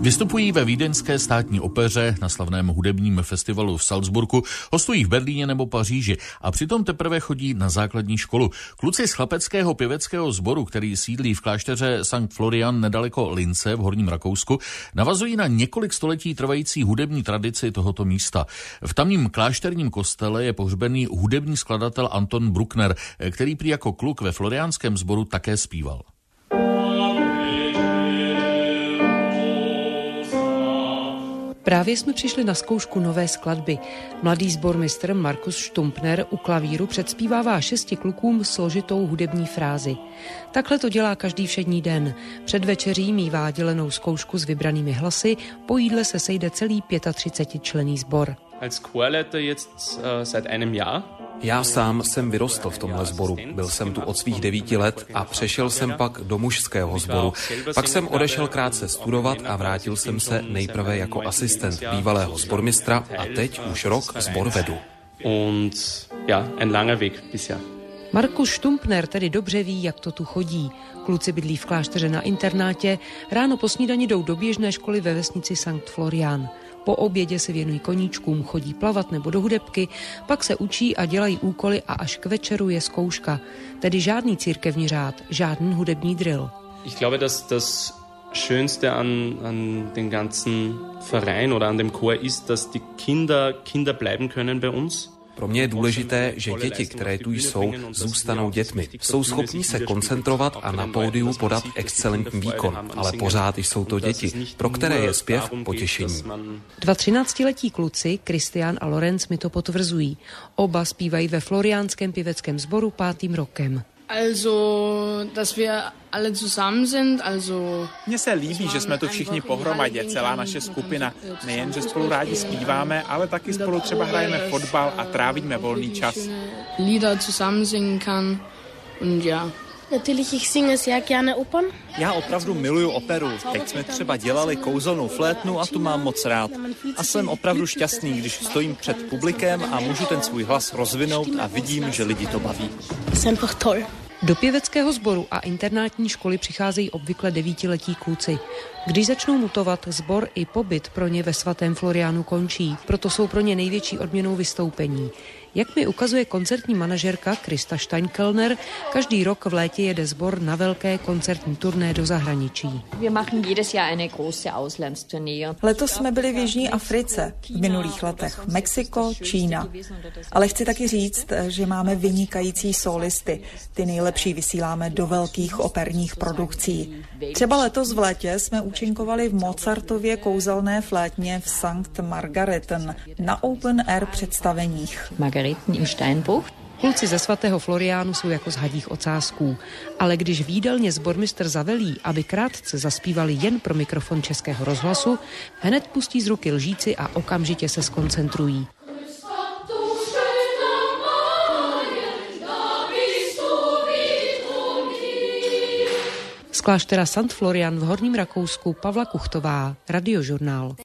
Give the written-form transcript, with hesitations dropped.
Vystupují ve vídeňské státní opeře, na slavném hudebním festivalu v Salzburgu, hostují v Berlíně nebo Paříži a přitom teprve chodí na základní školu. Kluci z chlapeckého pěveckého sboru, který sídlí v klášteře St. Florian nedaleko Lince v Horním Rakousku, navazují na několik století trvající hudební tradici tohoto místa. V tamním klášterním kostele je pohřbený hudební skladatel Anton Bruckner, který prý jako kluk ve floriánském sboru také zpíval. Právě jsme přišli na zkoušku nové skladby. Mladý sbormistr Markus Stumpner u klavíru předspívává 6 klukům složitou hudební frázi. Takhle to dělá každý všední den. Před večeří mívá dělenou zkoušku s vybranými hlasy, po jídle se sejde celý 35členný sbor. Als Chorleiter jetzt seit einem Jahr. Já sám jsem vyrostl v tomhle sboru. Byl jsem tu od svých 9 let a přešel jsem pak do mužského sboru. Pak jsem odešel krátce studovat a vrátil jsem se nejprve jako asistent bývalého sbormistra a teď už rok sbor vedu. Und ja, ein langer Weg bisher. Markus Stumpner tedy dobře ví, jak to tu chodí. Kluci bydlí v klášteře na internátě, ráno po snídani jdou do běžné školy ve vesnici St. Florian. Po obědě se věnují koníčkům, chodí plavat nebo do hudebky, pak se učí a dělají úkoly a až k večeru je zkouška. Tedy žádný církevní řád, žádný hudební drill. Ich glaube, dass das Schönste an den ganzen Verein oder an dem Chor ist, dass die Kinder bleiben können bei uns. Pro mě je důležité, že děti, které tu jsou, zůstanou dětmi. Jsou schopní se koncentrovat a na pódiu podat excelentní výkon, ale pořád jsou to děti, pro které je zpěv potěšení. 2 13letí kluci, Christian a Lorenz, mi to potvrzují. Oba zpívají ve floriánském pěveckém sboru 5. rokem. Also, dass wir alle zusammen sind, also... Mně se líbí, že jsme tu všichni pohromadě, celá naše skupina. Nejen, že spolu rádi zpíváme, ale taky spolu třeba hrajeme fotbal a trávíme volný čas. Lieder zusammen singen kann und ja. Natürlich, ich singe sehr gerne Opern. Já opravdu miluju operu. Teď jsme třeba dělali kouzelnou flétnu a tu mám moc rád. A jsem opravdu šťastný, když stojím před publikem a můžu ten svůj hlas rozvinout a vidím, že lidi to baví. Ist einfach toll. Do pěveckého sboru a internátní školy přicházejí obvykle 9letí kluci. Když začnou mutovat, sbor i pobyt pro ně ve svatém Floriánu končí, proto jsou pro ně největší odměnou vystoupení. Jak mi ukazuje koncertní manažerka Krista Steinkellner, každý rok v létě jede sbor na velké koncertní turné do zahraničí. Letos jsme byli v Jižní Africe, v minulých letech Mexiko, Čína. Ale chci taky říct, že máme vynikající solisty. Ty nejlepší vysíláme do velkých operních produkcí. Třeba letos v létě jsme účinkovali v Mozartově kouzelné flétně v St. Margareten na open air představeních. Kluci ze svatého Floriánu jsou jako z hadích ocásků, ale když v jídelně sbormistr zavelí, aby krátce zaspívali jen pro mikrofon Českého rozhlasu, hned pustí z ruky lžíci a okamžitě se skoncentrují. Z kláštera St. Florian v Horním Rakousku Pavla Kuchtová, Radiožurnál.